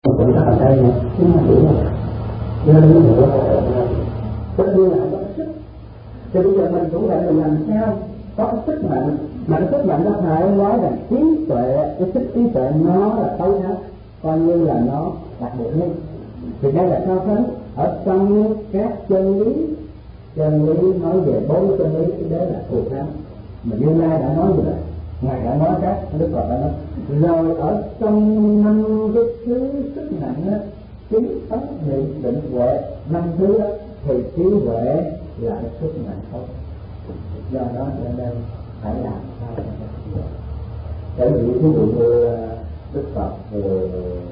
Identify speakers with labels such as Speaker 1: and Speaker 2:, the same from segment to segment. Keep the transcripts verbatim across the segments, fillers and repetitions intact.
Speaker 1: cũng rất là hay, chúng ta hiểu không? Nên nó hiểu tất nhiên là có sức. Thì bây giờ mình cũng phải làm sao có cái sức mạnh, mà cái sức mạnh nó phải nói là trí tuệ, cái sức trí tuệ nó là tối thắng, coi như là nó đặc biệt hơn. Thì đây là so sánh ở trong các chân lý, chân lý nói về bốn chân lý đó là thù thắng. Mà Như Lai đã nói như vậy, Ngài đã nói các Đức Phật đã nói. Rồi ở trong năm cái thứ sức mạnh đó, chính ấn niệm định huệ, năm thứ đó thì trí huệ là cái sức mạnh tốt. Do đó cho nên phải làm sao cho nó trí huệ. Bởi vì ví dụ như Đức Phật rồi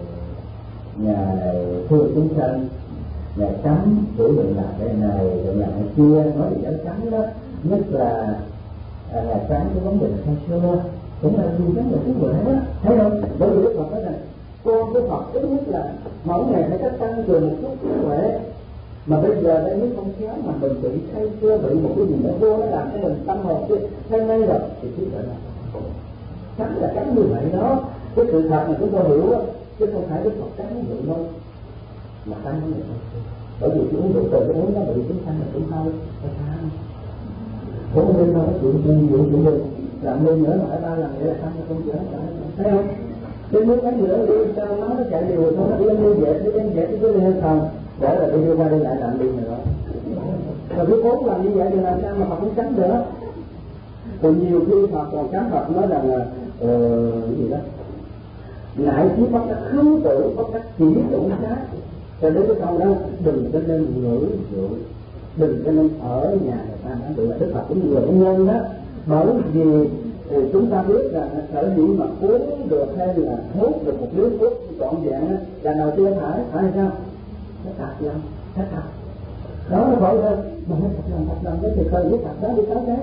Speaker 1: Ngài thương chúng sanh, Ngài cấm đuổi mình làm cái này, đừng làm cái kia, nói gì đó cấm đó, nhất là Ngài cấm cái vấn đề khai xưa, cũng là vì vấn đề trí huệ đó, thấy không? Bởi vì Đức Phật nói rằng con của Phật ít nhất là mỗi ngày phải có tăng cường một chút trí huệ. Mà bây giờ đây nếu không khéo mà mình bị say xưa, bị một cái gì đó vô nó làm cho mình tâm hồn kia thay ngay rồi thì trí tuệ là cấm là cấm như vậy đó. Cái sự thật mà chúng tôi hiểu đó, chứ không phải Đức Phật cấm uống rượu đâu, mà cấm uống rượu. Bởi vì cái uống rượu từ cái uống nó bị chúng sanh là cũng hơi hơi tham. Uống rượu đâu có chuyện gì rượu chuyện gì làm lên nữa mà phải ba lần vậy là không không chữa, thấy không? Cái nước ấy nữa đi sao nó nó chạy đều thôi, nó đi lên dẹp, đi lên dẹp cái lên thần, để là đi qua đi lại làm đi nữa. Rồi cứ cố làm như vậy thì làm sao mà Phật cũng cấm được. Còn nhiều khi Phật còn cấm, Phật nói rằng là ờ, cái gì đó ngại chí bất đắc khứ tự, bất đắc chỉ tụng sát. Cho đến cái câu đó đừng có nên ngửi rượu, đừng có nên ở nhà người ta nói rượu. Là Đức Phật cũng nhiều cái nhân đó. Bởi vì thì chúng ta biết là sở dĩ mà uống được hay là hút được một nước thuốc trọn vẹn là đầu tiên phải phải sao? Nó thật lòng, nó thật. Đó nó phải thôi, mà nó thật lòng, thật lòng đấy thì cần biết thật đó đi tới đấy.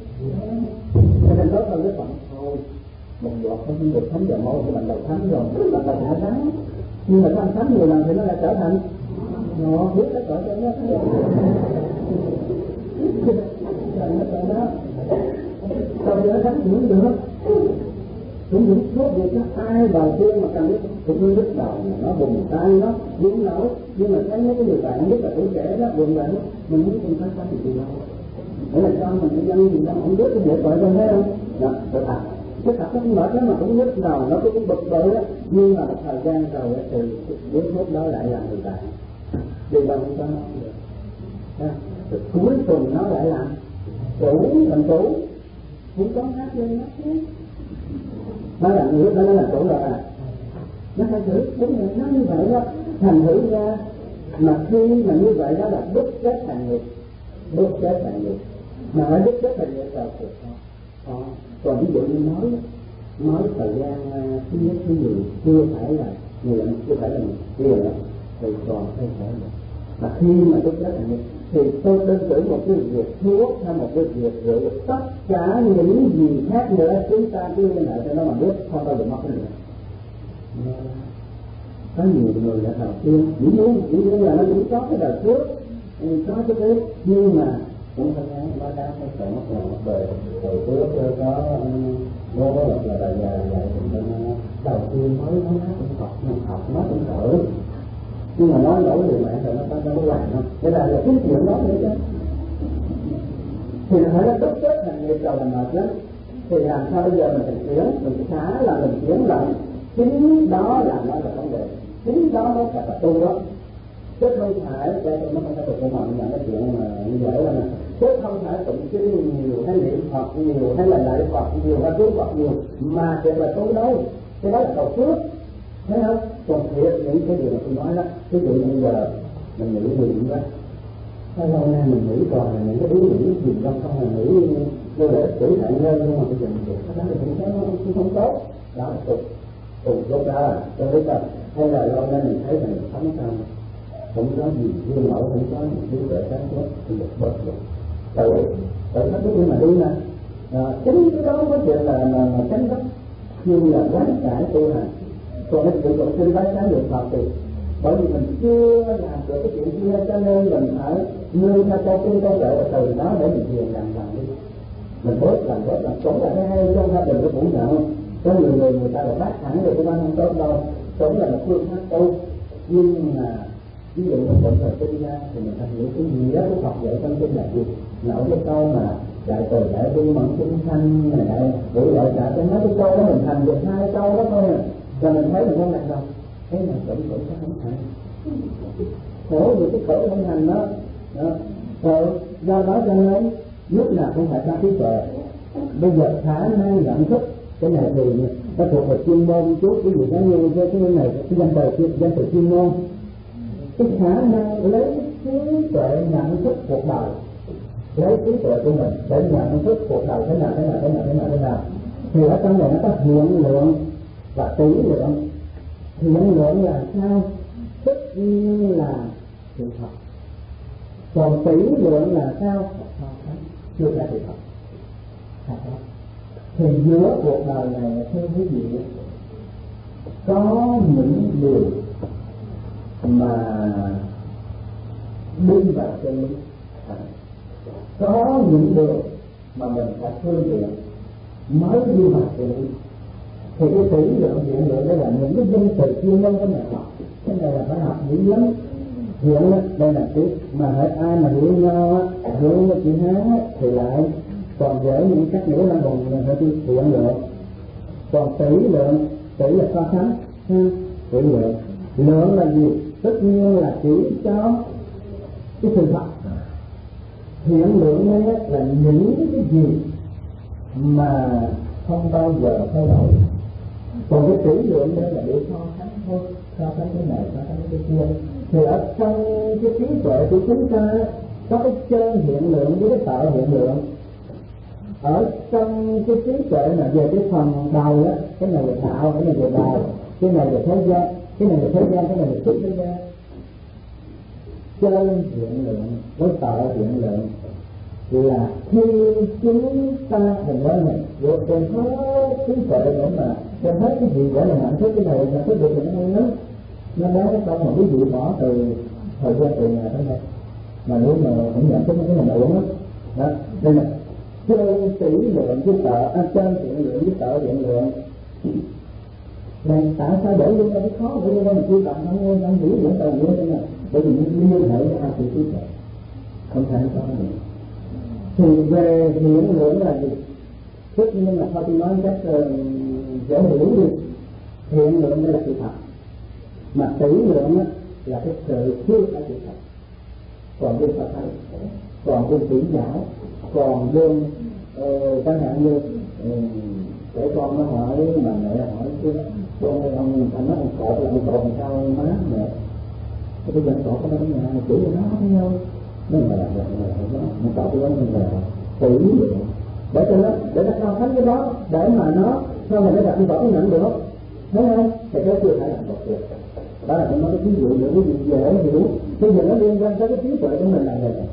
Speaker 1: Cho nên đó thôi Đức Phật thôi, một giọt không được thấm vào môi thì mình đầu thấm rồi, mình đầu hạ đắng. Nhưng mà nó thấm nhiều lần thì nó lại trở thành nó biết nó trở cho nó nó trở đó. Rồi nó thấm những được. Cũng những thuốc gì đó, ai đầu tiên mà cần biết cũng như đứt đầu, nó bùng tay, nó biến nổi. Nhưng mà thấy mấy cái người bạn, nhất là tuổi trẻ đó, buồn bệnh, mình muốn không phải có gì đâu. Để làm sao mình cái dân gì đó, không biết cái dễ gọi ra thế không? Đó, thật thật. Cái thật nó không mệt lắm mà cũng nhức đầu, nó cũng bực bội đó. Nhưng mà một thời gian rồi thì điếu thuốc đó lại làm người bạn. Đi đâu cũng có nó không được. Rồi cuối tuần nó lại làm chủ, làm chủ. Cũng có hát lên nó chứ. Nó là người đó, nó là chủ rồi à. Nó phải thử, đúng rồi, nó như vậy đó. Thành thử ra mà khi mà như vậy đó là đúc kết thành nghiệp, đúc kết thành nghiệp. Mà ở đúc kết thành nghiệp rồi thì có. Còn ví dụ như nói nói thời gian thứ nhất thứ nhì chưa phải là người chưa phải là kia nữa thì còn không phải nữa. Mà khi mà đúc kết thành nghiệp thì tôi đơn cử một cái việc thuốc hay một cái việc rượu, tất cả những gì khác nữa chúng ta cứ liên hệ cho nó mà biết, không bao giờ mất cái nữa. Có nhiều người đã đầu tiên dĩ nhiên dĩ nhiên là nó cũng có cái đời trước, có cái thứ nhưng mà cũng phải nói nó đã phải sợ mất lòng mất đời. Hồi trước có bố là bà già dạy thì nó đầu tiên mới nói nó cũng học nó học nó cũng thở, nhưng mà nói lỗi thì mẹ rồi nó có nó làm không? Thế là là cái chuyện đó nữa chứ. Thì phải nó đúc kết thành nghiệp rồi là mệt lắm. Thì làm sao bây giờ mình thực tiến, mình xả là mình tiến lại. Chính đó là nó là vấn đề. Chính đó nó phải là tu đó. Chứ không phải, đây tôi nói không phải tụng mà nhận cái chuyện mà như vậy là chứ không phải tụng kinh nhiều hay niệm Phật nhiều hay là đại Phật nhiều hay cứu Phật nhiều mà thiệt là tu đâu. Cái đó là cầu phước. Thấy không? Còn thiệt những cái điều mà tôi nói đó, ví dụ như bây giờ mình nghĩ niệm đó, sao lâu nay mình nghĩ toàn là những cái ý nghĩ gì đâu, không là nghĩ vô để tử hại nhân, nhưng mà bây giờ mình được cái đó thì cũng có cũng không tốt. Đó là tục tục tốt ra cho thấy không? Hay là lâu nay mình thấy rằng sống sao không có gì riêng mẫu, không có một trí tuệ sáng suốt thì được bớt được. Tại vì tại sao cái mà đi mà à, chính cái đó có chuyện là mà, mà tránh đó nhưng là quán giải tu hành. Còn cái chuyện tụng kinh bái sáng niệm Phật thì bởi vì mình chưa làm được cái chuyện kia cho nên mình phải nương theo câu kinh câu gợi từ đó để mình thiền làm làm đi. Mình bớt làm bớt làm cũng là cái hay trong gia đình nó cũng nhận. Có nhiều người người ta là bác hẳn rồi cái đó không tốt đâu. cũng là một phương pháp tu, nhưng mà ví dụ một bệnh thời sinh ra thì mình phải hiểu cái nghĩa của Phật dạy trong kinh là gì. Nội cái câu mà đại từ đại bi mẫn chúng sanh này đại đủ loại cả cái nói cái câu đó mình thành được hai câu đó thôi à, rồi mình thấy mình không làm đâu, thế này cũng cũng có không thành, khổ vì cái khổ không thành đó, đó. Rồi do đó cho nên lúc nào cũng phải có trí tuệ. Bây giờ khả năng nhận thức cái này thì nó thuộc về chuyên môn chút, ví dụ như cái cái này cái danh từ danh từ chuyên môn, cái khả năng lấy trí tuệ nhận thức cuộc đời, lấy trí tuệ của mình để nhận thức cuộc đời thế nào thế nào thế nào thế nào thế nào thì ở trong này nó có hiện lượng và tỷ lượng. Hiện lượng là sao? Tất nhiên là sự thật. Còn tỷ lượng là sao? Chưa ra sự thật. Thì giữa cuộc đời này thưa quý vị, có những điều mà đi vào chân lý, có những điều mà mình phải phương tiện mới đi vào chân lý. Thì cái tỷ lượng hiện lượng đây là những cái danh từ chuyên môn của nhà học, cái này là phải học dữ lắm. Hiện đây là cái mà hãy ai mà hiểu nho hiểu chữ Hán thì lại còn dễ những cách nghĩa là còn phải đi hiện lượng. Còn tỷ lượng, tỷ là so sánh, tỷ lượng, lượng là gì? Tất nhiên là chỉ cho cái sự thật. Hiện lượng đây là những cái gì mà không bao giờ thay đổi. Còn cái tỷ lượng đây là để so sánh thôi, so sánh cái này, so sánh cái kia. Thì ở trong cái trí tuệ của chúng ta có cái chân hiện lượng với cái tợ hiện lượng. Ở trong cái trí tuệ mà về cái phần đầu á, cái này là đạo, cái này là đạo, cái này là thế gian, cái này là thế gian, cái này là xuất thế gian. Chân hiện lượng với tợ hiện lượng là khi chúng ta mình nói này rồi đem hết trí tuệ để mà đem hết cái gì để mà nhận thức cái này nhận thức được thì nó hay lắm. Nó nói trong một ví dụ bỏ từ thời gian từ nhà tới đây mà nếu mà không nhận thức cái này là uổng lắm đó. Đây là chân tỷ lượng với tợ, à, chân hiện lượng với tợ hiện lượng. Này tại sao để luôn ra cái khó để luôn ra mình chưa cần không nghe không hiểu những tờ nghĩa thế này, bởi vì những liên hệ với hai sự trí tuệ không thể có được. Thì về hiện lượng là gì? Tất nhiên là thôi tôi nói cách uh, dễ hiểu đi. Hiện lượng đây là sự thật, mà tỷ lượng là cái sự chưa phải sự thật. Còn đương Phật thấy, còn đương chuyển giải, còn đương uh, chẳng hạn như uh, để con nó hỏi mà mẹ hỏi chứ con ơi ông anh nói ông cột là ông cột làm sao má mẹ cái bây giờ cột có đâu nhà chỉ là nó thấy nhau nó là là là nó nó cột cái đó mình là tỷ lượng để cho nó để nó so sánh cái đó để mà nó sau này nó đặt đi bỏ cái nhận được, thấy không? Thì cái chưa phải là một việc. Đó là tôi nói cái ví dụ để quý vị dễ hiểu. Bây giờ nó liên quan tới cái trí tuệ của mình là này.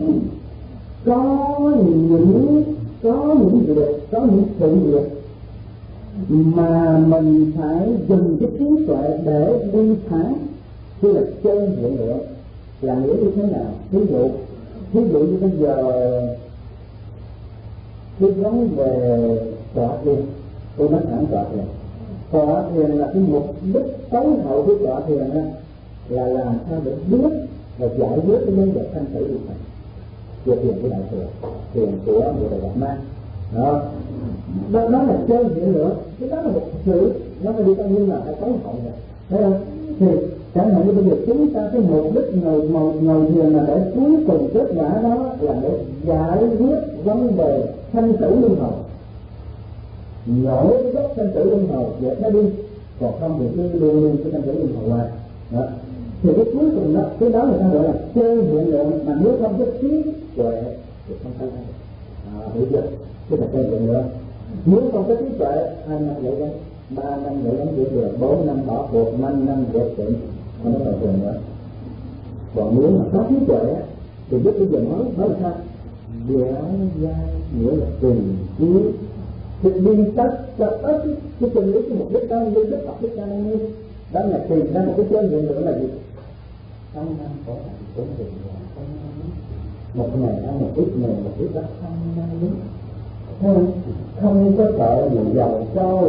Speaker 1: Có những có những việc, có những sự việc mà mình phải dùng cái trí tuệ để đi thẳng, tức là chân hiện lượng là nghĩa như thế nào? Ví dụ, ví dụ như bây giờ tôi nói về tọa thiền, tôi nói thẳng tọa thiền. Tọa thiền là cái mục đích tối hậu của tọa thiền đó, là làm sao để biết và giải quyết cái vấn đề sanh tử của mình. Về thiền của đại thừa, thiền của người Đại Lạt Ma. Đó. Đó, đó là chân hiện lượng, cái đó là một sự nó phải đi trong nhưng mà phải tối hậu rồi, thấy không? Thì chẳng hạn như bây giờ chúng ta cái mục đích ngồi ngồi ngồi thiền là để cuối cùng kết quả đó là để giải quyết vấn đề sanh tử luân hồi, nhổ cái gốc sanh tử luân hồi để nó đi, còn không thì cứ luôn luôn cái sanh tử luân hồi hoài. Đó. Thì cái cuối cùng đó, cái đó người ta gọi là chân hiện lượng, mà nếu không có trí tuệ thì không phải là à, hiểu chưa? Cái là chân hiện lượng. Nếu không có trí tuệ, hai năm dạy đấy, ba năm dạy đánh việc được, bốn năm bỏ cuộc, năm năm dạy chuyện, không có còn nữa. Còn nếu mà có trí tuệ thì biết bây giờ nói nói là sao? Dẻo dai, nghĩa là tình yêu, thì đi tất cho tất cái chân lý của mục đích đó như Đức Phật Thích Ca Mâu Ni. Đó là tìm ra một cái chân hiện lượng là gì? Trong năm khổ hạnh cũng được là không năm, một ngày ăn một ít này một ít đó không năm, không không có sợ gì giàu cho là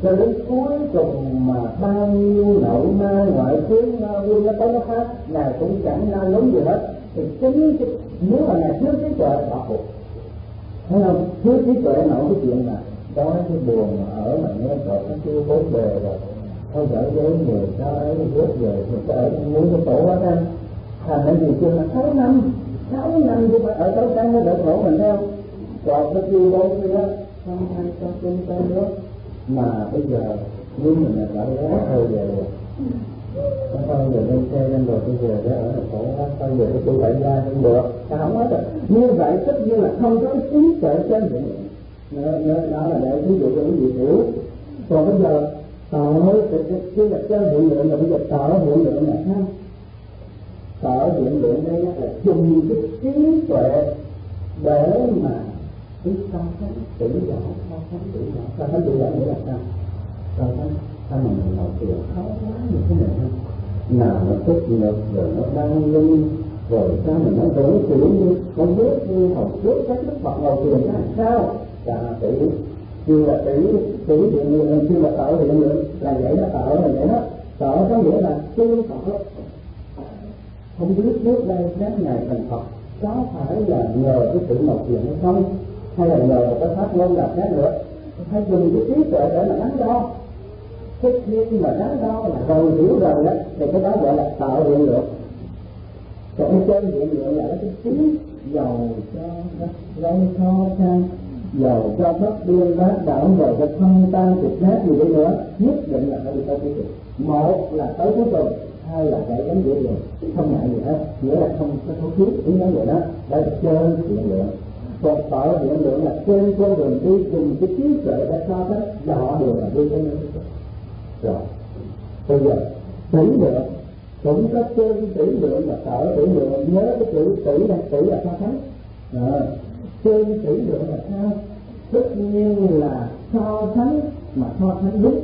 Speaker 1: cho đến cuối cùng mà bao nhiêu nội ma ngoại tướng ma vương nó tới nó khác, ngài cũng chẳng lo lắng gì hết. Thì chính cái, nếu mà ngài thiếu trí tuệ bảo hộ, thấy không, thiếu trí tuệ nổi cái chuyện là đó cái buồn mà ở mà nghe rồi nó chưa bốn bề rồi thôi gửi giấy người ta ấy rước về thì cái ở muốn cái tổ quá ra thành cái gì chưa là sáu năm sáu năm chứ phải ở sáu tháng nó đỡ khổ mình theo còn cái chưa bốn cái đó không ai cho chung tay nữa mà bây giờ nếu mình là ở đó thôi về rồi thôi về lên xe lên rồi tôi về để ở thành phố đó thôi về cái tôi phải ra không được ta không hết rồi như vậy tất nhiên là không có cái trí tuệ trên hiện đó là để ví dụ cho quý vị hiểu. Còn bây giờ tội cái là chân hiện lượng là bây giờ tội hiện lượng là sao? Tội hiện lượng đây là dùng cái trí tuệ để mà cái so sánh tự rõ, so sánh tự rõ, so sánh tự rõ nghĩa là sao? So sánh sao mà mình ngồi tiền khó quá như thế này không? Nào nó tức ngược rồi nó đau lưng rồi sao mà nó tưởng kiểu như không biết như hồi trước các đức Phật ngồi tiền nó làm sao? Là tự chưa là tự tự hiện lượng chưa là tội hiện lượng là vậy đó, tội là vậy đó. Tội có nghĩa là tu Phật không biết trước đây các ngài thành Phật có phải là nhờ cái sự ngồi thiền hay không, hay là nhờ cái pháp ngôn làm khác nữa, hay dùng cái trí tuệ để mà đắn đo. Cái khi mà đắn đo là rồi hiểu rồi đó thì cái đó gọi là tạo hiện lượng. Còn cái chân hiện lượng là cái trí dầu cho đất gây khó khăn, dầu cho bất điên bát đảo, dầu cho không tan thịt nát gì đi nữa, nhất định là phải đi tới cái gì. Một là tới cuối cùng, hai là để đến giữa đường, không ngại gì hết, nghĩa là không có thấu thiết, ý nói vậy đó, đó là chân hiện lượng. Còn tội hiện lượng là trên con đường đi dùng cái trí tuệ để so sánh rõ đường là đi tới nơi. Rồi, bây giờ tỷ lượng cũng có trên tỷ lượng và tội tỷ lượng, nhớ cái chữ tỷ là tỷ là so sánh. À, trên tỷ lượng là sao? Tất nhiên là so sánh mà so sánh đúng,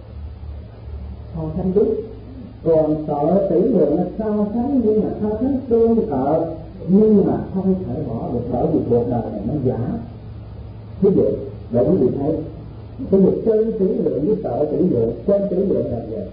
Speaker 1: so sánh đúng. Còn tội tỷ lượng là so sánh nhưng mà so sánh tương tự nhưng mà không thể bỏ được, bởi vì cuộc đời này nó giả. Ví dụ để quý vị thấy cái việc trên tỷ lượng với tội tỷ lượng, trên tỷ lượng là gì?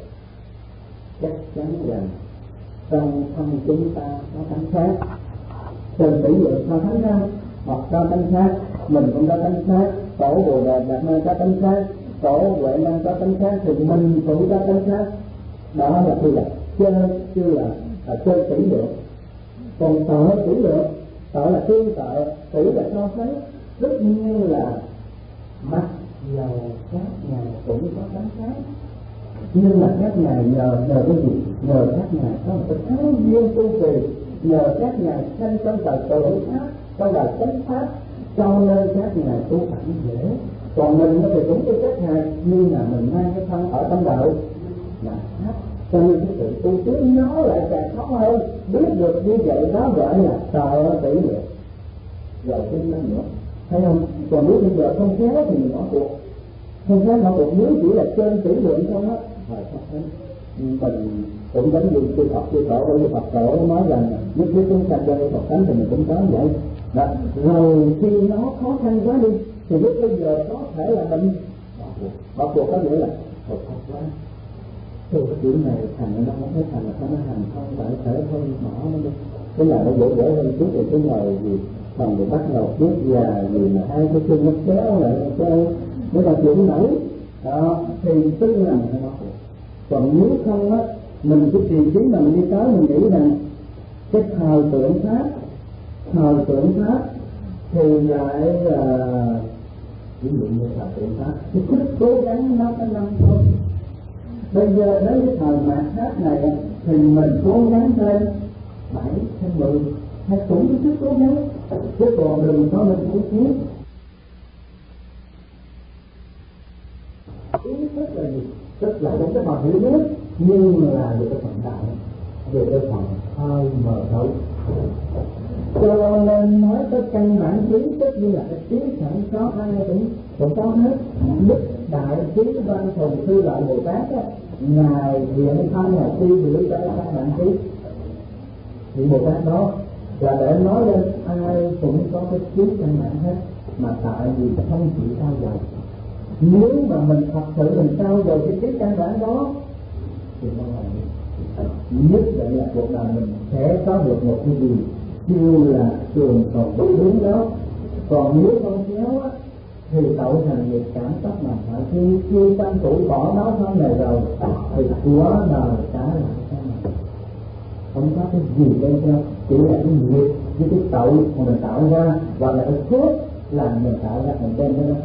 Speaker 1: Chắc chắn rằng trong thân chúng ta có tánh khác. Trên tỷ lượng so sánh nhau hoặc có tánh khác, mình cũng có tánh khác, tổ Bồ Đề Đạt Ma có tánh khác, tổ Huệ Năng có tánh khác thì mình cũng có tánh khác. Đó là khi là trên chưa là, là trên tỷ lượng. Còn tội tỷ lượng, tội là tương tự, tỷ là so sánh, tất nhiên là mặc dầu các ngài cũng có tánh khác, nhưng mà các ngài nhờ nhờ cái gì? Nhờ các ngài có một cái thái duyên tu trì, nhờ các ngài sanh trong đời tự pháp, trong đời chánh pháp, cho nên các ngài tu hành dễ. Còn mình thì cũng như các ngài, nhưng mà mình mang cái thân ở trong đời là pháp, cho nên cái sự tu tiến nó lại càng khó hơn. Biết được như vậy đó gọi là sợ tỷ lượng. Rồi tin năng nữa, thấy không? Còn nếu bây giờ không khéo thì mình bỏ cuộc, không khéo bỏ cuộc. Nếu chỉ là trên tỷ lượng không á, rồi Phật ấy, mình cũng đánh dùng chư Phật chư Tổ, bởi vì Phật Tổ nói rằng nhất thiết chúng sanh cho Phật tánh thì mình cũng có vậy. Đó. Rồi khi nó khó khăn quá đi thì lúc bây giờ có thể là mình bỏ cuộc. Bỏ cuộc có nghĩa là Phật Phật quá. Từ cái chuyện này thành nó không thấy thành là sao nó thành không, tại thể thôi bỏ nó đi. Cái nào nó dễ dễ hơn chút thì cái ngồi gì còn bị bắt đầu viết già gì mà hai cái chân nó kéo lại kéo mới là chuyện nổi đó thì tức là mình phải bỏ cuộc. Còn nếu không á, mình cứ trì trí mà mình đi tới mình nghĩ rằng cái thời tượng pháp thời tượng pháp thì lại là ví dụ như thời tượng pháp thì cứ cố gắng nó có năm thôi. Bây giờ đến cái thời mạt pháp này thì mình cố gắng lên bảy hay mười hay cũng có sức cố gắng, chứ còn đừng có mình cố gắng. Ý thức là gì? Tức là cũng cái phần hiểu biết nhưng là về cái phần đạo, về cái phần hơi mờ thấu. Cho nên nói tới căn bản trí, tất nhiên là cái trí sẵn có ai cũng cũng có hết. Đức Đại Trí Văn Thùng Sư Lợi Bồ Tát á, ngài hiện thân là tiêu biểu cho căn bản trí. Vị Bồ Tát đó là để nói lên ai cũng có cái trí căn bản hết, mà tại vì không chịu sao vậy. Nếu mà mình thật sự mình trao dồi cái trí căn bản đó thì nó là nhất định là cuộc đời mình sẽ có được một cái gì kêu là trường còn đúng hướng đó. Còn nếu không khéo á thì tạo thành nghiệp cảm tất mà phải khi khi tâm tuổi bỏ nó sau này rồi thì quá đời trả lại cái này không có cái gì đây đâu, chỉ là cái nghiệp với cái tội mà mình tạo ra hoặc là cái phước là mình tạo ra mình đem nó ra.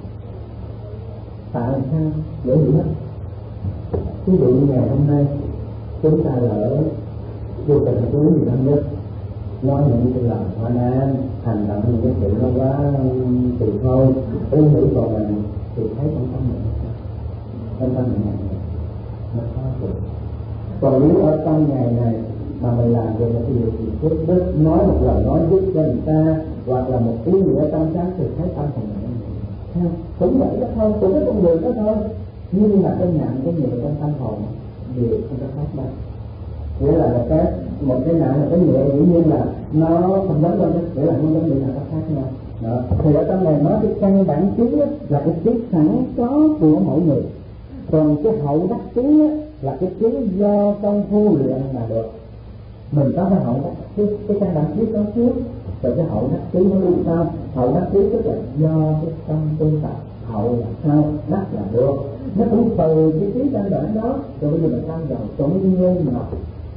Speaker 1: Tại sao dễ hiểu hết. Ví dụ như ngày hôm nay chúng ta lỡ vô tình chú gì năm nhất nói những cái lời hoa nan hành động những cái chuyện nó quá thì thôi ứng xử vào mình thì thấy trong tâm mình trong tâm mình nó khó được. Còn nếu ở trong ngày này mà mình làm được một cái điều gì phước đức, nói một lời nói giúp cho người ta hoặc là một ý nghĩa tâm sáng thì thấy tâm của mình cũng vậy đó thôi, cũng cái con người đó thôi, nhưng mà cái nặng cái nhẹ trong tâm hồn điều không có khác đâu. Nghĩa là một cái một cái nặng là cái nhẹ dĩ nhiên là nó không giống đâu, nghĩa là không giống như là nó khác nhau. Đó. Thì ở trong này nói cái căn bản trí là cái trí sẵn có của mỗi người, còn cái hậu đắc trí là cái trí do công phu luyện mà được. Mình có cái hậu đắc trí, cái căn bản trí có trước, rồi cái hậu đắc trí nó làm sao? Hậu đắc trí tức là do cái tâm tu tập, hậu là sao? Đắc là được. Nó cũng từ cái trí căn bản đó, rồi bây giờ mình tham vào trong cái nguyên ngọc.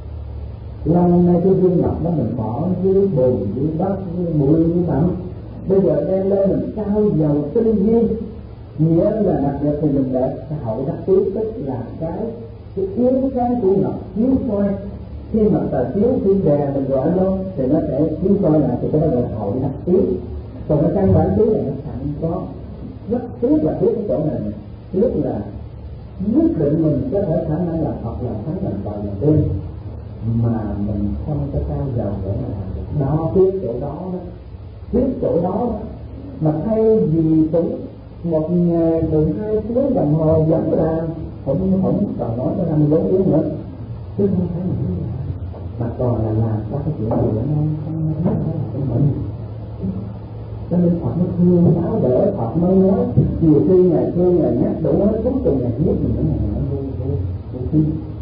Speaker 1: Lâu nay cái viên ngọc đó mình bỏ dưới bùn, dưới đất, dưới bụi, dưới bặm. Bây giờ đem lên mình trao dầu tinh vi, nghĩa là đặc biệt thì mình để cái hậu đắc trí tức là cái cái yếu cái của ngọc chiếu soi. Khi mà ta chiếu khi đè mình gọi nó thì nó sẽ chiếu soi lại thì cái đó gọi là hậu đắc trí. Còn cái căn bản trí này nó sẵn có, rất tiếc là tiếc cái chỗ này, tiếc là nhất định mình có thể khả năng là học là thắng làm vào là đêm mà mình không có trao dầu để mà làm được. Đó tiếc chỗ đó đó, tiếc chỗ đó đó. Mà thay vì cũng một ngày mười hai tiếng đồng hồ vẫn làm, không không còn nói tới năm mươi bốn tiếng nữa, chứ không phải là mà còn là làm các cái chuyện gì đó nó không hết của mình. Cho nên Phật nó thương giáo đỡ, Phật mới nói nhiều khi ngày thương ngày nhắc đủ hết, cuối cùng ngày nhất mình vẫn là nói vô vô vô khi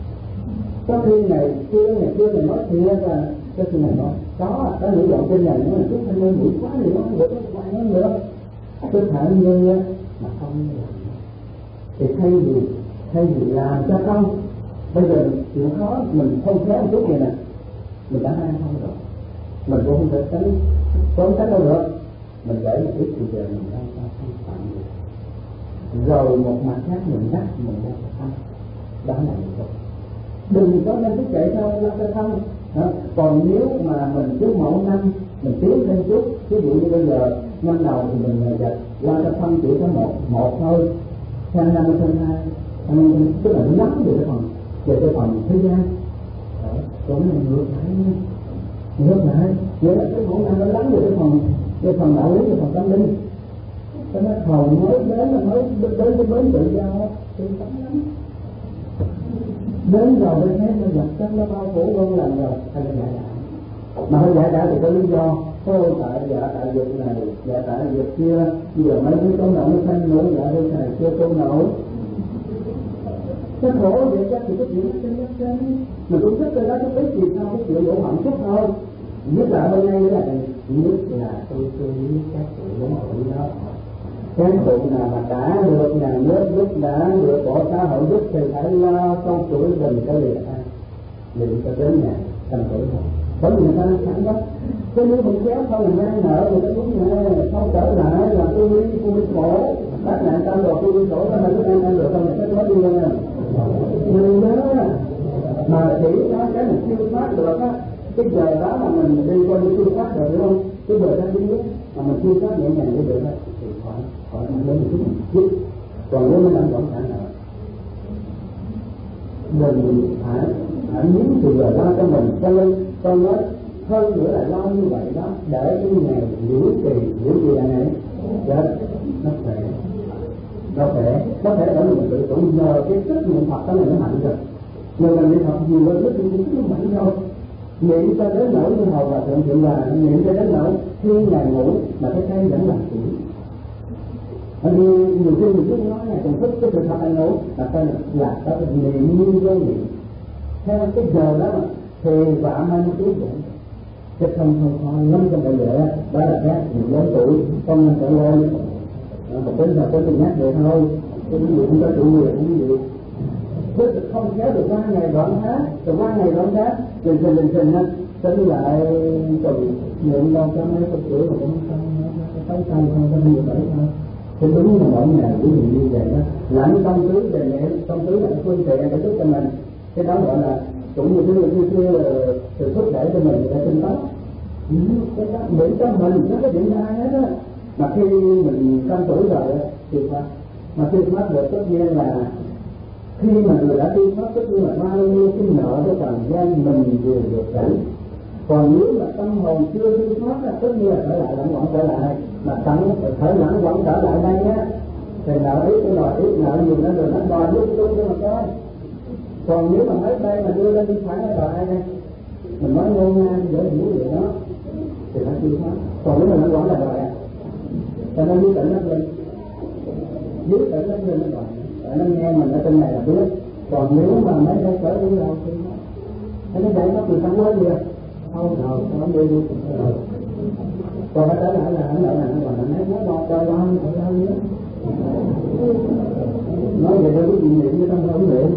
Speaker 1: có khi ngày kia ngày kia ngày nói thiệt là có khi ngày nói có có những đoạn trên này nó là chút thanh niên mũi quá thì nói được nó quay nói nữa cái thản nhiên mà không làm thì thay vì thay vì làm cho không bây giờ chịu khó mình không khéo một chút vậy nè mình đã ăn không rồi mình cũng không thể tránh trốn tránh đâu được mình để một ít thì giờ mình đang không phạm được rồi một mặt khác mình nhắc mình đang không đó là gì thôi đừng có nên cứ chạy theo lo cho không đó. Còn nếu mà mình cứ mỗi năm mình tiến lên chút ví dụ như bây giờ năm đầu thì mình dạy lo cho không chỉ có một một thôi sang năm sang hai sang tức là nó nắm về cái phần về cái phần thế gian cũng là ngược lại ngược lại nghĩa là cái mỗi năm nó lắng về cái phần cái phần đạo lý cái phần tâm linh cho nó hầu mới đến là mới đến cái bến tự do thì tấm lắm đến rồi mới thấy nó nhập chất nó bao phủ luôn lần rồi hay là giải đạo mà không giải đạo thì có lý do thôi tại dạ tại việc này dạ tại việc kia giờ mấy cái công nợ nó thanh nữa dạ đây này chưa công nợ cái khổ vậy chắc thì cái chuyện trên nhất trên mình cũng thích cái đó cái biết gì sao cái chuyện dỗ hạnh phúc thôi nhất là hôm nay là nhất là tôi tôi biết các cụ giống hội đó các cụ nào mà đã được nhà nước giúp đã được bộ xã hội giúp thì phải lo con tuổi mình cái liệt ăn liền cho đến nhà trăm tuổi rồi bởi vì người ta sẵn đó cái nếu mình kéo không mình ăn nợ thì nó đúng là không trở lại là tôi đi tôi đi khổ bác nạn tâm rồi tôi đi khổ nó mới ăn ăn được không thì cái đó đi nha mình nhớ mà chỉ nói cái mình siêu thoát được á cái giờ đó mà mình đi qua đi siêu thoát được đúng không cái giờ ra đi mà mình siêu thoát nhẹ nhàng để được á thì khỏi khỏi ăn đến một chút chút còn nếu mình ăn vẫn trả nợ mình phải phải nhín từ giờ lo cho mình cho nên con nói hơn nữa là lo như vậy đó để cái ngày liễu kỳ liễu kỳ là ngày chết nó khỏe nó khỏe có thể ở mình tự tụng nhờ cái sức niệm Phật đó này nó mạnh rồi nhờ mình niệm Phật nhiều lên rất nhiều sức nó mạnh rồi niệm cho đến nỗi như hầu và thượng thượng là niệm cho đến nỗi khi ngày ngủ mà cái cây vẫn làm chuyện Bởi vì nhiều khi mình cứ nói này còn thích cái sự thật anh ngủ mà ta là có cái niệm như vô niệm theo cái giờ đó mà thì vạ mang cái chuyện chứ không không không lắm trong bây giờ đó là cái người lớn tuổi con mình trở lên một đến giờ tôi nhắc vậy thôi cái gì cũng có chủ quyền cũng gì chứ không kéo được qua ngày đoạn tháng rồi qua ngày đoạn tháng dần dần dần dần á tính lại từ lượng đâu cho mấy chục tuổi mà cũng không tới tay không có nhiều bảy thôi thì đúng là mỗi ngày cũng như vậy đó lãnh công tứ về mẹ công tứ là phương tiện để giúp cho mình cái đó gọi là cũng như cái như kia là sự thúc đẩy cho mình để tinh tấn cái đó miễn cho mình nó có điện ai hết á mà khi mình trăm tuổi rồi thì sao mà khi mất được tất nhiên là khi mà người đã đi mất tất nhiên là bao nhiêu cái nợ cho trần gian mình vừa được trả còn nếu mà tâm hồn chưa đi thoát á tất nhiên là trở lại lãng quẩn trở lại mà tận phải lãng quẩn trở lại đây á thì nợ ít cái nợ ít nợ nhiều nó rồi nó đòi lúc lúc cho mà coi còn nếu mà mấy đây mà đưa lên đi phải nó đòi ai đây mình nói ngôn ngang dễ hiểu vậy đó thì nó chưa thoát còn nếu mà lãng quẩn là đòi à cho nên dưới tỉnh nó lên dưới tỉnh nó lên nó đòi ở nó nghe mình ở trên này là biết còn nếu mà mấy đây cỡ đi đâu thì nó cái đây nó từ sáng quá gì à không rồi nó đi đi còn phải trở lại là ảnh lợi là nó còn nó nói lo cho lo phải lo nữa nói về đâu có gì niệm với tâm không niệm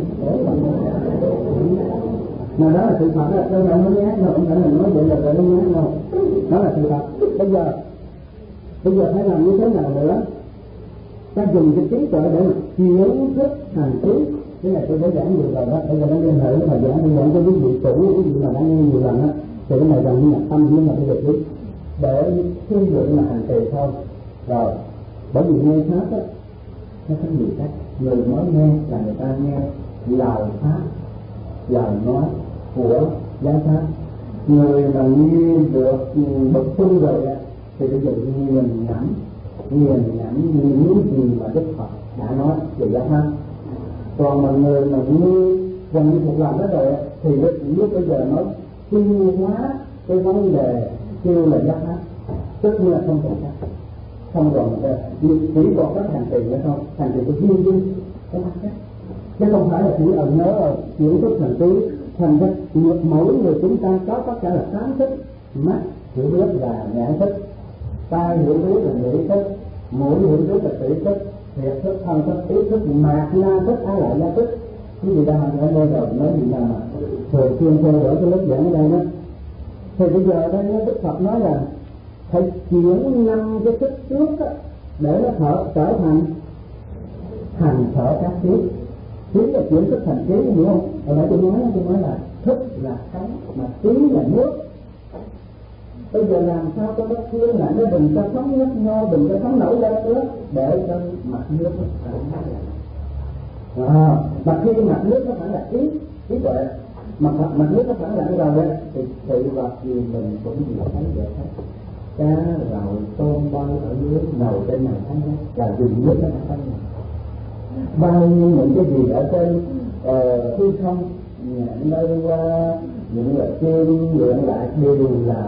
Speaker 1: mà đó là sự thật đó đâu phải nói nhát đâu không phải là nói vậy là phải nói nhát đâu đó là sự thật bây giờ bây giờ phải làm như thế nào nữa ta dùng cái trí tuệ để mà chuyển thức thành trí cái này tôi đã giảng nhiều rồi đó bây giờ nó liên hệ với bài giảng tôi giảng cho quý vị cũ quý vị mà đã nghe nhiều lần á thì cái này rằng như là tâm nhưng mà bây giờ biết để xây dựng là hành trì thôi rồi bởi vì nghe pháp á nó có nhiều cách người mới nghe là người ta nghe lời pháp lời nói của giáo pháp người mà nghe được bậc tu rồi á thì bây giờ nghiền ngẫm nghiền ngẫm những gì mà Đức Phật đã nói về giáo pháp còn mà người mà nghe gần như một lần đó rồi thì lúc bây giờ nói tiêu hóa cái vấn đề kêu là giáo pháp tất nhiên là không còn khác không còn chỉ còn các hành trì nữa không hành trì của duyên duyên có khác khác chứ không phải là chỉ ở nhớ rồi chuyển thức thành trí thành ra mỗi người chúng ta có tất cả là tám thức mắt hiểu biết là nhãn thức tai hiểu biết là nhĩ thức mũi hiểu biết là tỷ thức thiệt thức thân thức ý thức mạt na thức á lại gia thức quý vị đã học ở đây rồi nói gì nào mà thường xuyên theo dõi cái lớp giảng ở đây đó thì bây giờ đây Đức Phật nói là phải chuyển năm cái thức trước đó, để nó thở trở thành thành thở các trí trí là chuyển thức thành trí hiểu không ở đây tôi nói tôi nói là thức là cánh mà trí là nước bây giờ làm sao cho nó khuyên lại nó đừng cho sóng nhấp nhô đừng cho sóng nổi lên nữa để cho mặt nước nó phản à, mà khi mặt nước nó phản lại trí trí tuệ mặt mặt nước nó phản lại rồi đó thì sự vật gì mình cũng gì thấy vậy hết cá rau tôm bơi ở dưới nồi trên này thấy hết là dùng nước nó thấy này bao nhiêu những cái gì ở trên hư uh, không nhận nơi qua những loại kim lượn lại đều đều là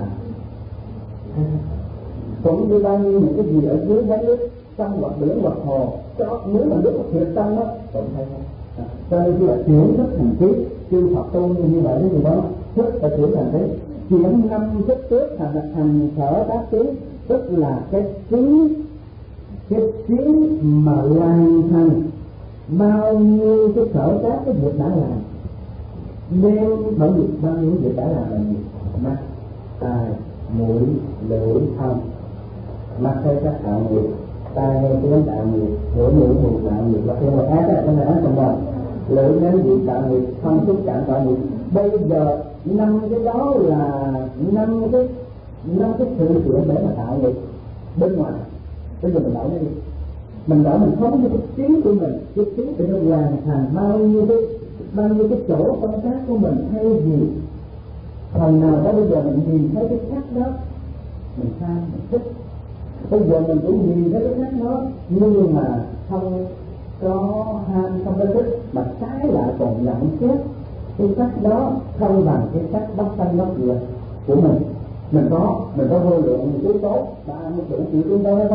Speaker 1: cũng như bao nhiêu những cái gì ở dưới đáy nước trong hoặc biển hoặc hồ cho nếu mà nước thiệt trong đó cũng thấy không cho nên khi là chuyển thức thành trí chư Phật tôn như vậy cái gì đó thức là chuyển thành trí chuyển năm thức trước thành thành thở tác trí tức là cái trí cái trí mà hoàn thành bao nhiêu cái sở tác cái việc đã làm nên bởi vì bao nhiêu việc đã làm là gì mắt tai mũi lưỡi thân mắt thấy các tạo nghiệp tai nghe tiếng tạo nghiệp lưỡi mũi mùi tạo nghiệp và theo một ác là cái này trong đầu lưỡi đến vị tạo nghiệp thân xúc chạm tạo nghiệp bây giờ năm cái đó là năm cái năm cái sự kiện để mà tạo nghiệp bên ngoài bây giờ mình đổi nó đi mình đổi mình không như cái trí của mình cái trí để nó hoàn thành bao nhiêu cái bao nhiêu cái chỗ công tác của mình hay gì phần nào đó bây giờ mình nhìn thấy cái khác đó mình tham mình thích bây giờ mình cũng nhìn thấy cái khác đó nhưng mà không có ham không có thích mà trái lại còn nhận xét cái sắc đó không bằng cái sắc bất thanh bất diệt của mình mình có mình có vô lượng yếu tố ba mươi đủ triệu tương đối đó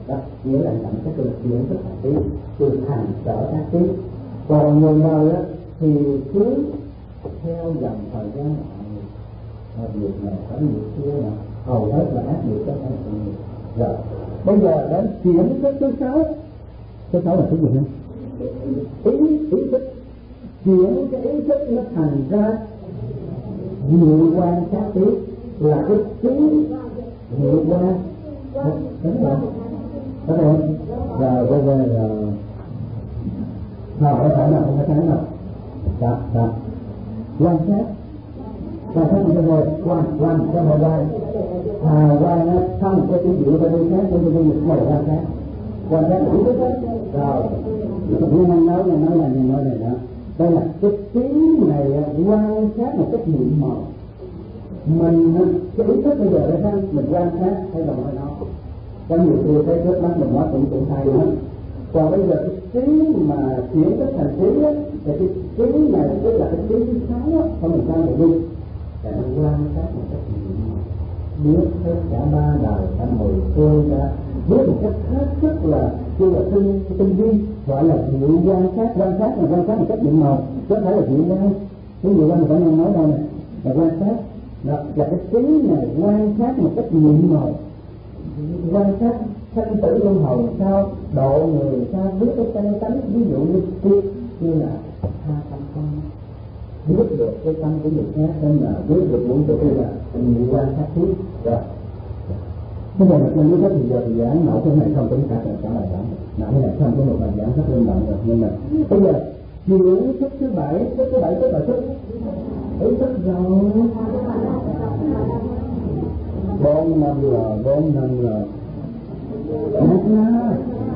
Speaker 1: đó nghĩa là nhận cái từ chuyển thức thành trí, từ thành trở các trí. Còn người đời á thì cứ theo dòng thời gian mà việc này có việc kia mà hầu hết là ác nghiệp đó phải sự nghiệp. Rồi bây giờ đến chuyển thức thứ sáu. Thứ sáu là cái gì nữa? Ý ý thức. Chuyển cái ý thức nó thành ra diệu quan sát trí, là cái trí diệu quan. Đúng rồi, đúng rồi. Rồi bây giờ rồi nào phải thấy nào, không phải thấy nào. Đó, đó. Quan sát, quan sát như thế này, quan, quan, cái này quan. À, quan á, không có cái diệu và đi khác, nhưng mà cái này quan sát. Quan sát là ý thức đó. Rồi, nhưng anh nói này, nói này, nói này đó. Đây là cái trí này quan sát một cách nhiệm màu. Mình cái ý thức bây giờ là sao? Mình quan sát hay là nói nó. Có nhiều khi thấy trước mắt mình nói cũng cũng hay lắm. Còn bây giờ cái trí mà chuyển cái thành trí á, thì cái trí này tức là cái trí thứ sáu á, không mình sao để đi. Để nó quan sát một cách nhiệm màu. Biết hết cả ba đời, cả mười phương cả, biết một cách hết sức là kêu là tinh tinh vi, gọi là diệu quan sát. Quan sát là quan sát một cách nhiệm màu, chứ không phải là diệu quan. Cái diệu quan mình phải nói đây này là quan sát. Đó, là cái trí này quan sát một cách nhiệm màu, quan sát sanh tử luân hồi sao, độ người sao, biết cái căn tánh, ví dụ như kia như là tha tâm con, biết được cái tâm của người khác nên là biết được những cái kia là nhiều quan sát thiết. Rồi cái này là cái lý thuyết thì giờ thì giảng nổi cái này không tính cả là trả lời đó, nổi cái này không có một bài giảng rất linh động rồi. Nhưng mà bây giờ chuyển thức thứ bảy, thức thứ bảy tức là thức ý thức rồi bốn năm rồi, bốn năm rồi nhắc nó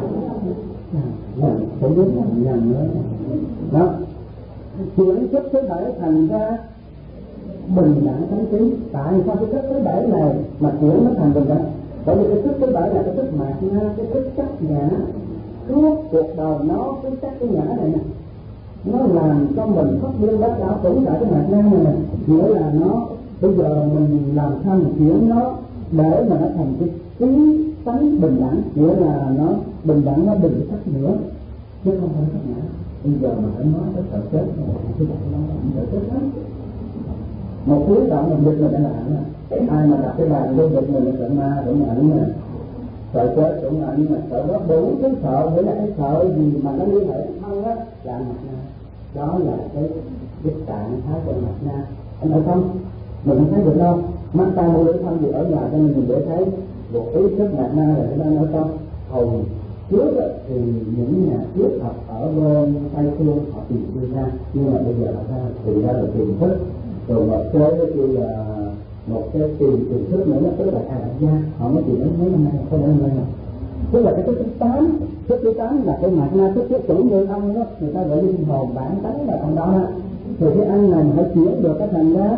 Speaker 1: nhận phải biết nhận nhận nữa đó. Chuyển thức thứ bảy thành ra bình đẳng thánh trí. Tại sao cái thức thứ bảy này mà chuyển nó thành bình đẳng? Bởi vì cái thức thứ bảy là cái thức mạt na, cái thức chắc nhã. Suốt cuộc đời nó cái chắc cái nhã này nè, nó làm cho mình phát điên bác đảo tổn tại cái mạt na này nè. Nghĩa là nó bây giờ mình làm sao mình chuyển nó để mà nó thành cái trí tánh bình đẳng, nghĩa là nó bình đẳng, nó đừng sắc nữa chứ không phải sắc nhã. Bây giờ mà phải nói cái sợ chết này thì nó cũng sợ chết lắm. Một thứ đạo mình dịch là cái là ảnh này. Ai mà đặt cái bàn lên dịch mình là sợ ma cũng ảnh nè, sợ chết cũng ảnh nè, sợ đó đủ thứ sợ. Nghĩa là cái sợ gì mà nó liên hệ thân á là mặt na. Đó là cái cái trạng thái của mặt na. Anh thấy không? Mình không thấy được đâu. Mắt ta mua lưỡi thân gì ở nhà cho mình để thấy một ý thức mặt na là cái đang ở trong. Hầu trước thì những nhà triết học ở bên Tây Phương họ tìm đưa ra, nhưng mà bây giờ họ ra tìm ra là tìm thức. Rồi một cái kia là một cái tìm tìm thức nữa, nó tức là a la gia, họ mới tìm đến mấy năm nay, không mấy năm nay. Tức là cái thức thứ tám, thức thứ tám là cái mặt na, thức thứ chủ như ông đó, người ta gọi linh hồn bản tánh là trong đó đó. Thì cái anh này phải chuyển được cái thành ra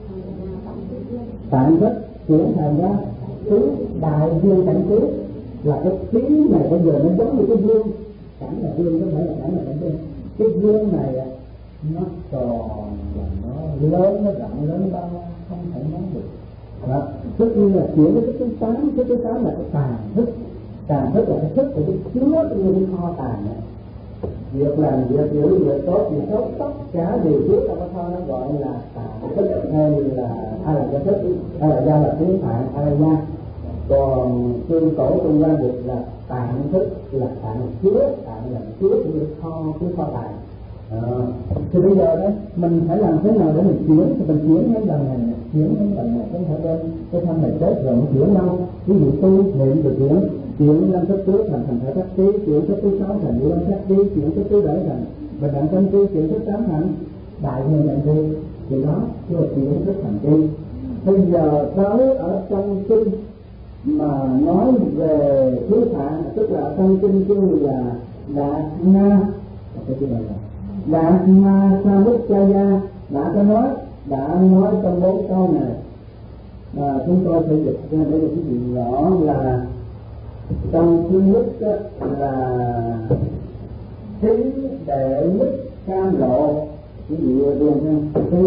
Speaker 1: tạm thức, chuyển thành ra thứ đại duyên cảnh trí. Là cái trí này bây giờ nó giống như cái duyên, cảnh là duyên chứ không phải là cảnh là cảnh duyên. Cái duyên này nó còn là nó lớn, nó rộng lớn bao không thể nói được. Đó, tức như là chuyển cái thức thứ tám, thức thứ tám là cái tàn thức. Tàn thức là cái thức của cái chứa trong cái kho tàn này. Việc làm việc giữ việc tốt, việc tốt, tất cả điều chứa trong cái kho nó gọi là tàn thức, hay là ai là cái thức, hay là do là tiếng Phạn, ai là gia. Còn tương tổ tương quan dịch là tạng thức, là tạng chứa, tạng là chứa của cái kho, cái kho tàng. À, thì bây giờ đấy mình phải làm thế nào để mình chuyển? Thì mình chuyển những lần này, chuyển những lần này, không phải đem cái thân này chết rồi mình chuyển đâu. Ví dụ tu niệm được chuyển, chuyển năm thức trước thành thành thể tác trí, chuyển thức thứ sáu thành quan sát trí, chuyển thức thứ bảy thành bình đẳng tâm trí, chuyển thức tám thành đại nhân nhận trí. Thì đó chứ là chuyển thức thành trí. Bây giờ tới ở trong kinh mà nói về thứ Phạn, tức là trong kinh kêu là Đạt Na, cái chữ này là Đạt Na Samuccaya, đã có nói, đã nói trong bốn câu này. À, chúng tôi sẽ dịch ra để được cái gì rõ là trong thứ nhất là thí đệ nhất cam lộ, cái gì riêng nha, thí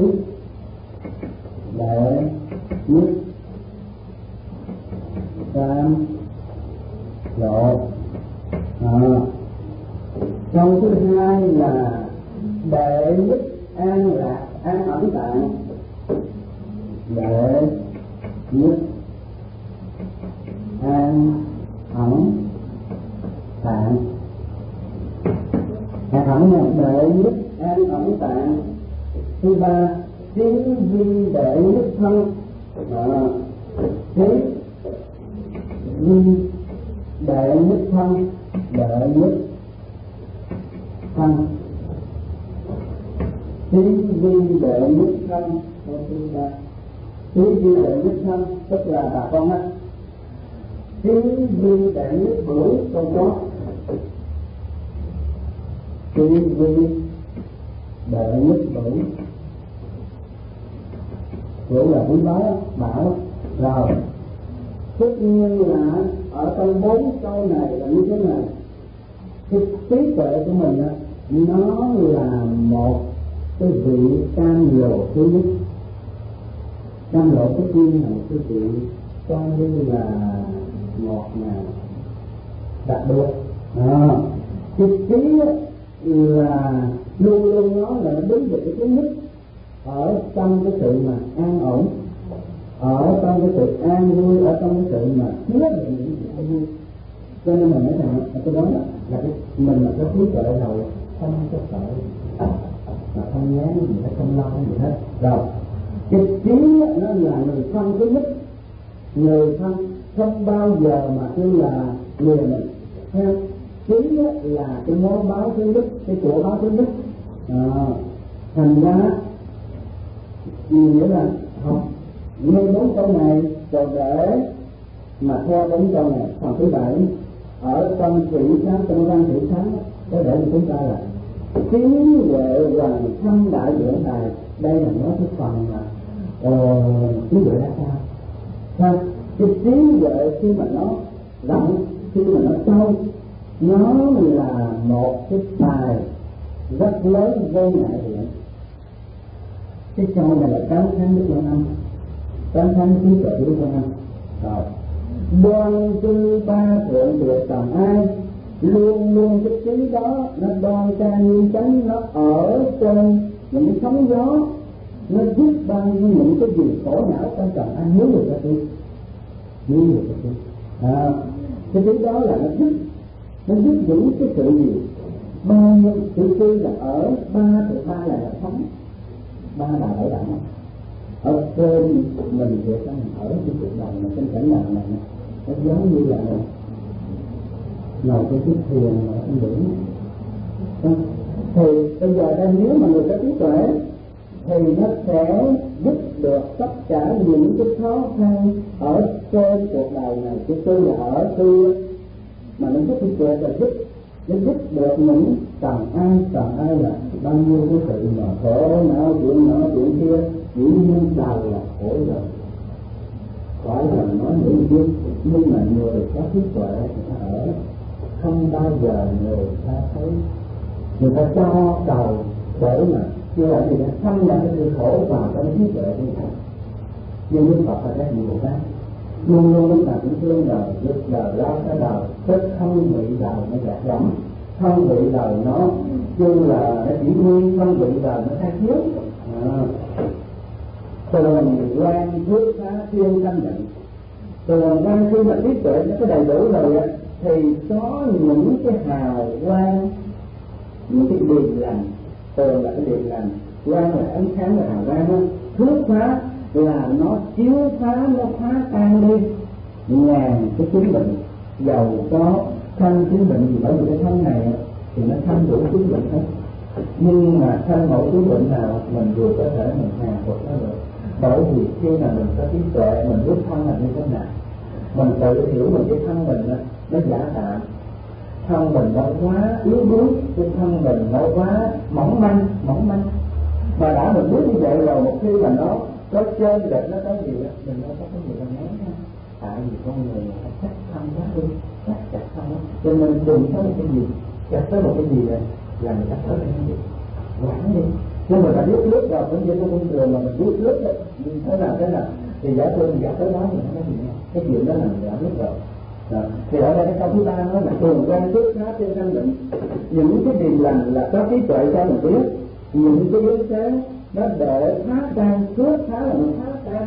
Speaker 1: đệ nhất cam lộ. đệ nhất an lạc an ẩn tạng. Đệ nhất an ẩn tạng. An ẩn là đệ nhất an ẩn tạng. Thứ ba, tiến vi đệ nhất thân. Tiến vi đệ nhất thân. Đệ nhất thân. Tiến vi đệ nhất thân. Thứ ba, tiến vi đệ nhất thân tức là bà con á. Tiến vi đệ nhất bửu con chó. Tiến vi đệ nhất bửu. Bửu là quý báu, bảo. Rồi tất nhiên là ở trong bốn câu này là như thế này. Cái trí tuệ của mình á, nó là một cái vị cam lộ thứ nhất. Cam lộ tất nhiên là một cái vị coi như là ngọt ngào đặc biệt. À, cái trí là luôn luôn nó là đứng về cái thứ nhất ở trong cái sự mà an ổn, ở trong cái sự an vui, ở trong cái sự mà chứa được những sự an vui. Cho nên mình nói rằng cái đó là, là cái, mình là có trí tuệ rồi, không có sợ mà không nhán gì hết, không lo gì hết. Rồi cái trí nó là người thân thứ nhất. Người thân không bao giờ mà kêu là người mình. Theo trí là cái mối báo thứ nhất, cái của báo thứ nhất. À, thành ra nghĩa là học nghe bốn câu này rồi để mà theo bốn câu này. Phần thứ bảy ở trong thủy sáng, trong văn thủy sáng có để chúng ta là trí huệ hoàng thân đại dưỡng tài. Đây là nói cái phần mà trí huệ đã cao. Thôi cái trí huệ khi mà nó rộng, khi mà nó sâu, nó là một cái tài rất lớn vô ngại hiện. Cái câu này là tám tháng Đức Quan Âm, tám tháng trí tuệ Đức Quan Âm. Rồi đoan tư ba thượng địa tầm ai, luôn luôn cái trí đó nó đoan trang nghiêm chánh, nó ở trên những cái sóng gió, nó giúp bao nhiêu những cái gì khổ não trong trần ai muốn được cái gì, muốn được cái gì. À, cái trí đó là nó giúp, nó giúp những cái sự gì bao nhiêu sự tư là ở ba thượng ba là là sống ba là bảy đẳng. Ở trên mình về trong ở cái cuộc đời này, trên cảnh đời này nó giống như là ngồi cái chiếc thuyền mà không biển. Thì bây giờ đây nếu mà người có trí tuệ thì nó sẽ giúp được tất cả những cái khó khăn ở trên cuộc đời này. Cái tư là ở tư mà nó giúp trí tuệ là giúp, nó giúp được những trần ai, trần ai là bao nhiêu cái sự mà khổ não chuyện nọ chuyện kia, chỉ như đầu là khổ rồi. Khỏi cần nói những chuyện, nhưng mà người có trí tuệ người ta ở không bao giờ người ta thấy, người ta cho đầu để mà như là gì đó thâm nhập cái sự khổ vào trong trí tuệ của người. Nhưng Đức Phật là cái gì của ta luôn luôn lúc nào cũng thương đời, lúc đời lao cái đời, tức không bị đời nó gạt gẫm, không bị đời nó như là nó chỉ nguyên, không bị đời nó thay thiếu. À, tường quan phước xá thiên thanh định. Tường quan khi mà trí tuệ nó có đầy đủ rồi á thì có những cái hào quang, những cái điềm lành. Tường là cái điềm lành, quang là ánh sáng, là hào quang đó. Phước phá là nó chiếu phá, nó phá tan đi ngàn cái chứng bệnh, giàu có sanh chứng bệnh gì, bởi vì cái thân này thì nó sanh đủ chứng bệnh hết. Nhưng mà sanh mẫu chứng bệnh nào mình vừa có thể mình hàng phục nó được. Bởi vì khi mà mình có trí tuệ, mình biết thân là như thế nào, mình tự hiểu mình cái thân mình nó giả tạm, thân mình nó quá yếu đuối, cái thân mình nó quá mỏng manh, mỏng manh. Mà đã mình biết như vậy rồi, một khi mà nó có trên lệch, nó có gì đó, mình đâu có cái gì đâu nói nha. Tại vì con người nó chắc thân quá đi, chắc chặt thân đó. Cho nên đừng có một cái gì, chặt tới một cái gì này là người ta tới cái gì, quản đi. Nhưng mà ta biết nước rồi, cũng như cái con đường mà mình biết nước đó, thế nào thế nào thì giả thương giả tới đó mình không có gì nữa. Cái chuyện đó là mình đã biết rồi. Đó. Thì ở đây cái câu thứ ba nói là thường quan phước xá thiên thanh định. Những cái điềm lành là có trí tuệ cho mình biết, những cái yếu sáng nó để phá tan, cướp phá là nó phá tan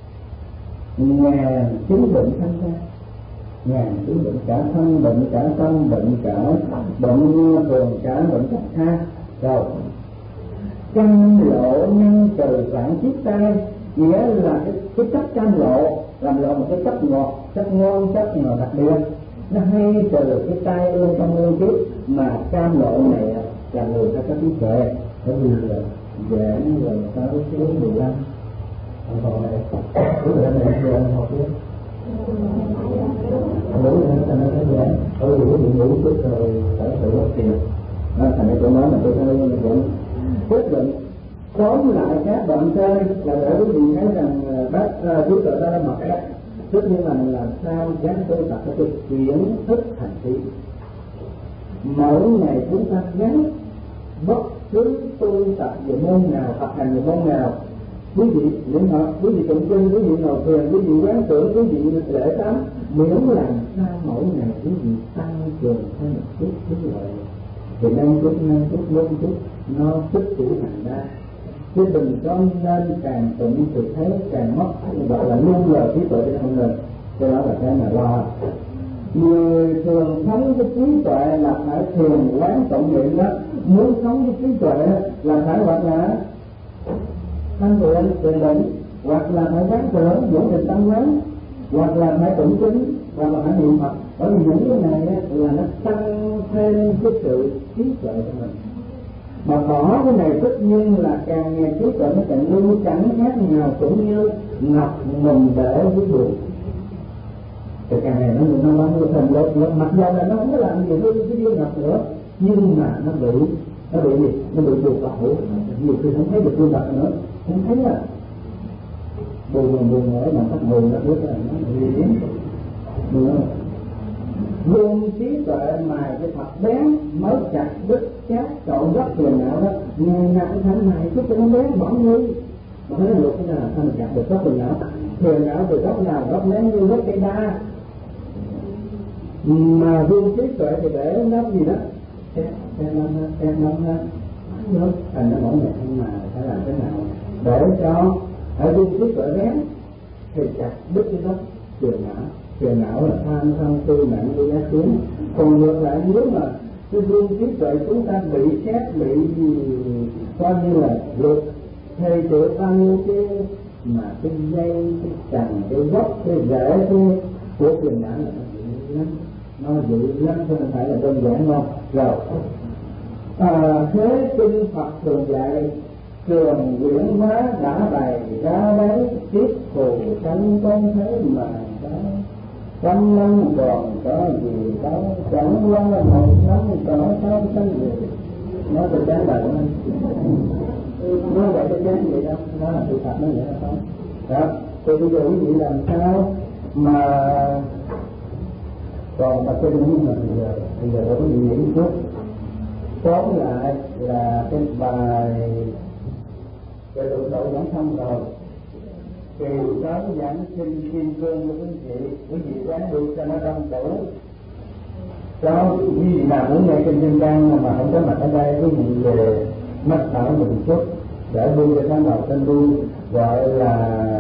Speaker 1: ngàn chứng bệnh sanh ra, ngàn chứng bệnh, cả thân bệnh, cả tâm bệnh, cả bệnh thường, cả bệnh cấp tha. Rồi cam lộ nhân từ vạn chiếc tay, nghĩa là cái, cái chất cam lộ làm lộ một cái chất ngọt, chất ngon, chất ngọt đặc biệt, nó hay từ cái tai ương trong ương kiếp. Mà cam lộ này là người ta có trí tuệ, bởi vì là giảng rồi sáu số mười lăm còn này cuối tuần này giờ học tiếp ngủ nữa thành ra nó giảng tôi ngủ bị ngủ chút rồi phải tự mất tiền đó, thành ra tôi nói là tôi thấy vẫn quyết định tóm lại các đoạn trên là để quý vị thấy rằng bác trí tuệ ta đã mật đó, tất nhiên là làm sao dám tu tập cái chuyển thức thành trí. Mỗi ngày chúng ta gắn bất cứ tu tập về môn nào, học hành về môn nào, quý vị niệm Phật, quý vị tụng kinh, quý vị ngồi thiền, quý vị quán tưởng, quý vị lễ tắm, miễn làm sao mỗi ngày quý vị tăng cường thêm một chút trí huệ, thì năm chút, năm chút, năm chút, nó tích tụ thành ra. Chứ đừng có nên càng tụng thì thấy càng mất, gọi là luôn lời trí tuệ để không lên. Cái đó là cái mà lo. Người thường sống với trí tuệ là phải thiền quán tụng niệm đó, muốn sống với trí tuệ là phải hoặc là thanh thiện thiền định, hoặc là phải quán tưởng dưỡng định tâm quán, hoặc là phải tụng kinh, hoặc là phải niệm Phật. Bởi vì những cái này là nó tăng thêm cái sự trí tuệ của mình. Mà bỏ cái này tất nhiên là càng ngày trí tuệ nó càng lưu chẳng khác nào cũng như ngọc mình để dưới bùn. Thì càng ngày nó nó nó nó thành lớp lớp mặc dù là nó không có làm gì với cái viên ngọc nữa, nhưng mà nó bị nó bị gì nó bị buộc vào hữu, nhiều khi không thấy được gương mặt nữa, không thấy à buồn buồn buồn ở bằng cách buồn nó biết là nó gì đến nữa. Dùng trí tuệ mài cái thật bén mới chặt đứt các cậu gốc tiền não đó, ngày nào cũng phải mài chút cho nó bén bỏng đi. Mà nói luật cái nào sao mình chặt được gốc tiền não? Tiền não từ gốc nào gốc nén như gốc cây đa. Mà dùng trí tuệ thì để nó gì đó xem xem nó xem nó nó thành nó mỗi ngày mà phải làm thế nào để cho ở dùng trí tuệ bén thì chặt đứt cái gốc tiền não. Tiền não là tham tham tư nặng đi ác tiếng. Còn ngược lại nếu mà cái dung trí tuệ chúng ta bị xét bị coi như là luật thầy tự bao nhiêu cái mà cái dây cái cành cái gốc cái rễ cái của tiền não là nó dữ lắm, nó dữ lắm chứ không phải là đơn giản không. Rồi à, thế kinh Phật thường dạy trường quyển hóa đã bày ra đấy, tiếp thù sanh con thế mà đó trăm năm còn có gì đâu, chẳng qua một năm có sáu sanh gì. Nói từ chán đời của mình nói vậy cho chán vậy đâu, nó là sự thật nó vậy là không đó. Thì bây giờ quý vị làm sao mà còn mà cái đúng mà bây giờ bây giờ quý vị nghĩ chút tóm lại là cái bài về tụng đâu giảng xong rồi thì đó giảng kinh kim cương của quý vị, quý vị quán đi cho nó đông đủ. Cho quý vị nào muốn nghe kinh kim cang mà không có mặt ở đây, quý vị về mách bảo mình chút để đưa cho các đầu tên đi gọi là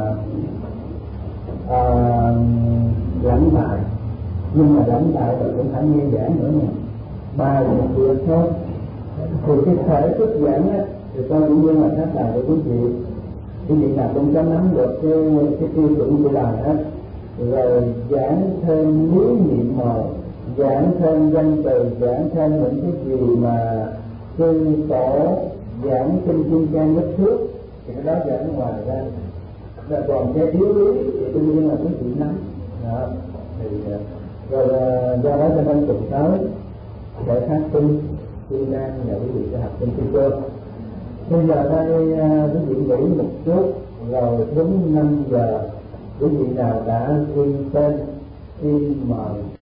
Speaker 1: à, lãnh bài. Nhưng mà lãnh bài rồi cũng phải nghe giảng nữa nè, ba giờ kia thôi. Thì cái thể thức giảng á thì coi như là các bài của quý vị. Quý vị nào cũng có nắm được cái, cái tiêu chuẩn của bài hết. Rồi giảng thêm lý niệm màu, giảng thêm danh từ, giảng thêm những cái gì mà sư tổ giảng kinh kim cang lúc trước thì cái đó giảng ngoài ra. Rồi còn cái yếu lý thì tự nhiên là quý vị nắm đó. Thì rồi do đó cho nên tuần tới để phát sinh kinh đang là quý vị sẽ học kinh kim cương. Bây giờ đây quý vị nghỉ một chút rồi đúng năm giờ quý vị nào đã ghi tên xin mời